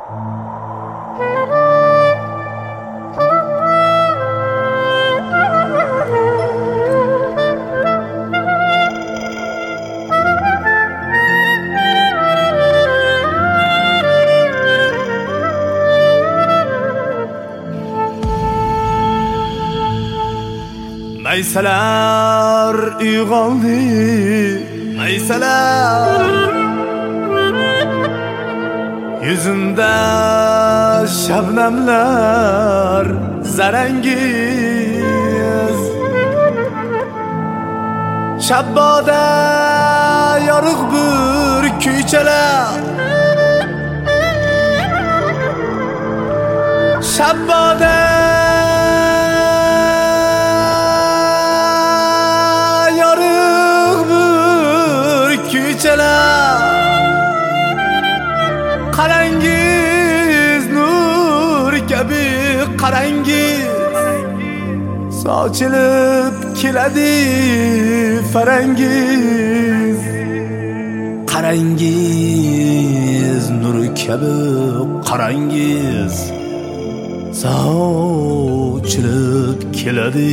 Maysalar uyg'ondi, maysalar yuzimda shabnamlar zarangiz shabboda yorug' bir kuychalar shabboda qarangiz nur kabi qarangiz sochilib keladi farangiz qarangiz nur kabi qarangiz sochilib keladi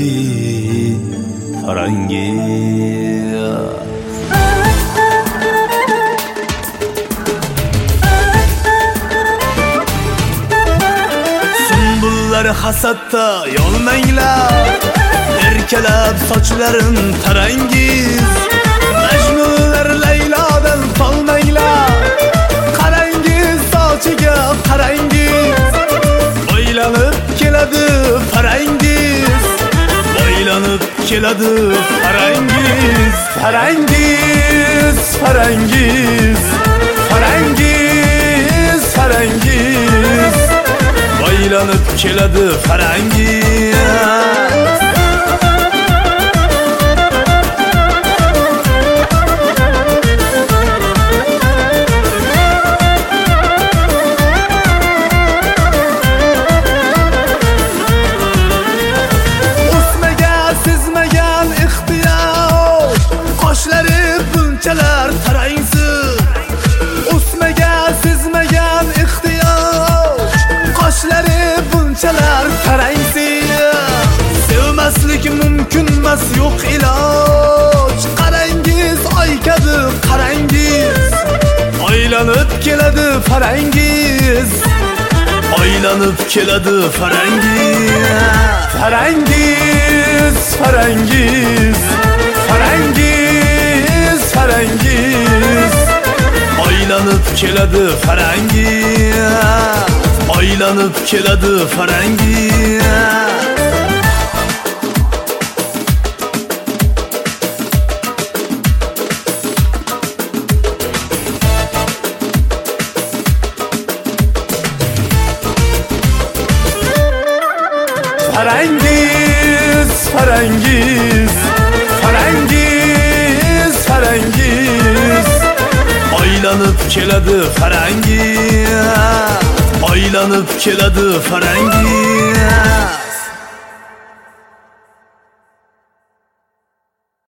farangiz hasatda yolmanglar erkalab sochlarin tarangiz majnunlar Laylodan qolmanglar qarangiz sochiga qarangiz o'ylanib keladi farangiz o'ylanib keladi farangiz farangiz farangiz farangiz farangiz o'ylanib keladi farangiz o'smagan sezmagan ixtiyor qoshlari bunchalar tarangsiz o'smagan sezmagan ixtiyor qoshlari bunchalar tarangsiz sevmaslik mumkin emas yo'q iloj qarangiz oy kabi qarangiz o'ylanib keladi farangiz o'ylanib keladi farangiz farangiz farangiz farangiz farangiz o'ylanib keladi farangiz o'ylanib keladi farangiz farangiz farangiz farangiz farangiz o'ylanib keladi farangiz o'ylanib keladi farangiz